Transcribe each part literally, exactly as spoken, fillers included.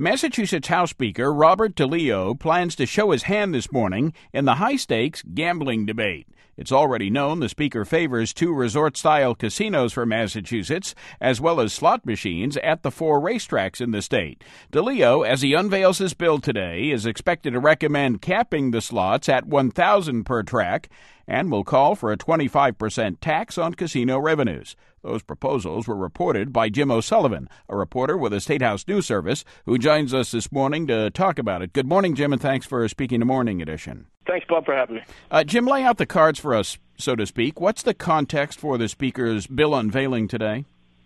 Massachusetts House Speaker Robert DeLeo plans to show his hand this morning in the high-stakes gambling debate. It's already known the Speaker favors two resort-style casinos for Massachusetts, as well as slot machines at the four racetracks in the state. DeLeo, as he unveils his bill today, is expected to recommend capping the slots at one thousand dollars per track and will call for a twenty-five percent tax on casino revenues. Those proposals were reported by Jim O'Sullivan, a reporter with the State House News Service, who joins us this morning to talk about it. Good morning, Jim, and thanks for speaking to Morning Edition. Thanks, Bob, for having me. Uh, Jim, lay out the cards for us, so to speak. What's the context for the Speaker's bill unveiling today?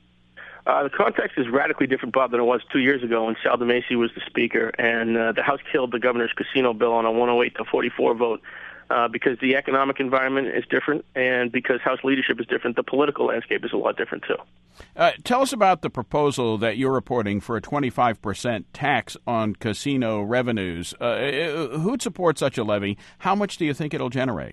Uh, the context is radically different, Bob, than it was two years ago when Sal DeMacy was the Speaker, and uh, the House killed the governor's casino bill on a one oh eight to forty-four vote. Uh, because the economic environment is different and because House leadership is different, the political landscape is a lot different, too. Uh, tell us about the proposal that you're reporting for a twenty-five percent tax on casino revenues. Uh, who'd support such a levy? How much do you think it'll generate?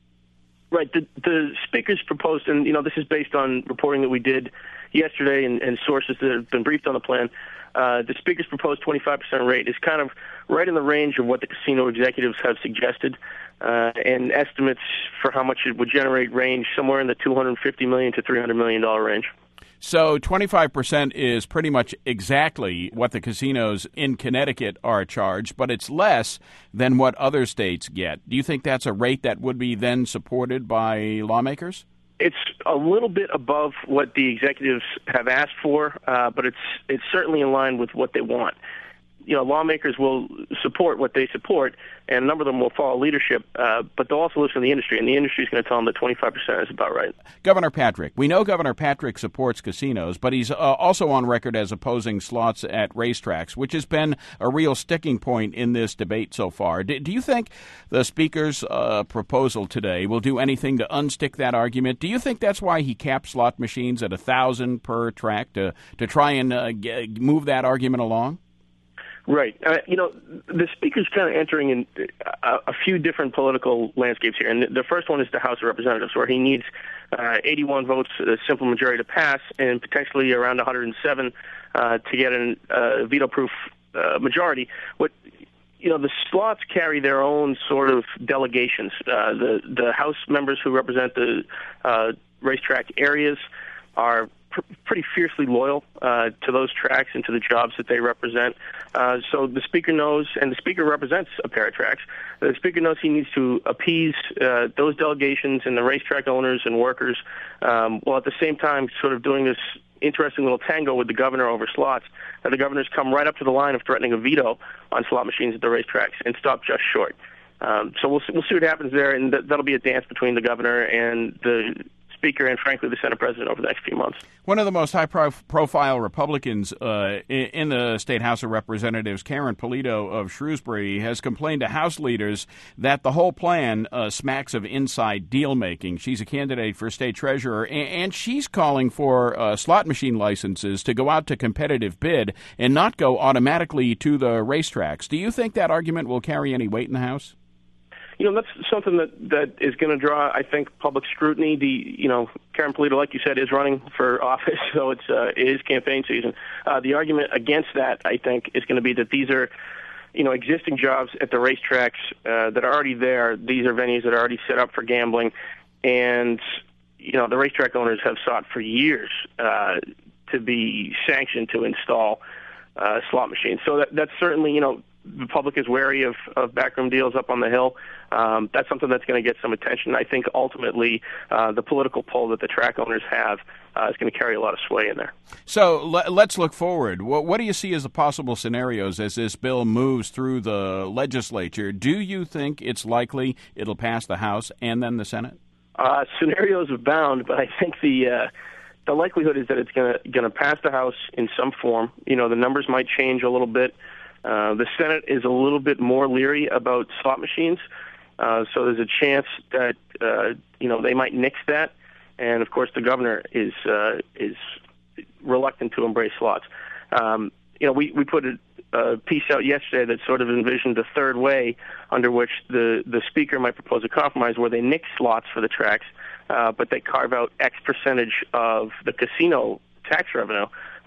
Right. The, the Speaker's proposed, and, you know, this is based on reporting that we did yesterday and, and sources that have been briefed on the plan. Uh, the Speaker's proposed twenty-five percent rate is kind of right in the range of what the casino executives have suggested, uh, and estimates for how much it would generate range somewhere in the two hundred fifty million dollars to three hundred million dollars range. So twenty-five percent is pretty much exactly what the casinos in Connecticut are charged, but it's less than what other states get. Do you think that's a rate that would be then supported by lawmakers? It's a little bit above what the executives have asked for, uh, but it's it's certainly in line with what they want. You know, lawmakers will support what they support, and a number of them will follow leadership, uh, but they'll also listen to the industry, and the industry is going to tell them that twenty-five percent is about right. Governor Patrick. We know Governor Patrick supports casinos, but he's uh, also on record as opposing slots at racetracks, which has been a real sticking point in this debate so far. Do, do you think the Speaker's uh, proposal today will do anything to unstick that argument? Do you think that's why he capped slot machines at one thousand dollars per track, to, to try and uh, g- move that argument along? Right. Uh, you know, the Speaker's kind of entering in a, a few different political landscapes here. And the first one is the House of Representatives, where he needs uh, eighty-one votes, a simple majority to pass, and potentially around one hundred seven uh, to get a uh, veto-proof uh, majority. What You know, the slots carry their own sort of delegations. Uh, the, the House members who represent the uh, racetrack areas are pr- pretty fiercely loyal uh, to those tracks and to the jobs that they represent. Uh, so the Speaker knows, and the Speaker represents a pair of tracks, the Speaker knows he needs to appease uh, those delegations and the racetrack owners and workers, um, while at the same time sort of doing this interesting little tango with the governor over slots. Now, the governor's come right up to the line of threatening a veto on slot machines at the racetracks and stopped just short. Um, so we'll, we'll see what happens there, and th- that'll be a dance between the governor and the Speaker and, frankly, the Senate President over the next few months. One of the most high-profile Republicans uh, in the State House of Representatives, Karen Polito of Shrewsbury, has complained to House leaders that the whole plan uh, smacks of inside deal-making. She's a candidate for state treasurer, and she's calling for uh, slot machine licenses to go out to competitive bid and not go automatically to the racetracks. Do you think that argument will carry any weight in the House? You know, that's something that, that is going to draw, I think, public scrutiny. The, you know, Karen Polito, like you said, is running for office, so it's uh, it is campaign season. Uh, the argument against that, I think, is going to be that these are, you know, existing jobs at the racetracks uh, that are already there. These are venues that are already set up for gambling, and, you know, the racetrack owners have sought for years uh, to be sanctioned to install uh, slot machines. So that, that's certainly, you know, the public is wary of, of backroom deals up on the Hill. Um, that's something that's going to get some attention. I think ultimately uh, the political pull that the track owners have uh, is going to carry a lot of sway in there. So le- let's look forward. What, what do you see as the possible scenarios as this bill moves through the legislature? Do you think it's likely it'll pass the House and then the Senate? Uh, scenarios abound, but I think the uh, the likelihood is that it's going to going to pass the House in some form. You know, the numbers might change a little bit. Uh, the Senate is a little bit more leery about slot machines, uh, so there's a chance that uh, you know they might nix that, and of course the governor is uh, is reluctant to embrace slots. Um, you know, we we put a, a piece out yesterday that sort of envisioned a third way under which the the Speaker might propose a compromise where they nix slots for the tracks, uh, but they carve out X percentage of the casino tax revenue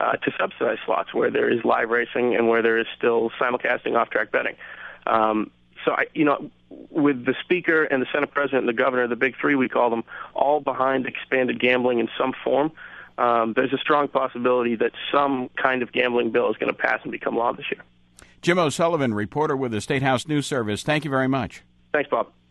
uh, to subsidize slots where there is live racing and where there is still simulcasting off-track betting. Um, so, I, you know, with the Speaker and the Senate President and the Governor, the big three we call them, all behind expanded gambling in some form, um, there's a strong possibility that some kind of gambling bill is going to pass and become law this year. Jim O'Sullivan, reporter with the State House News Service. Thank you very much. Thanks, Bob.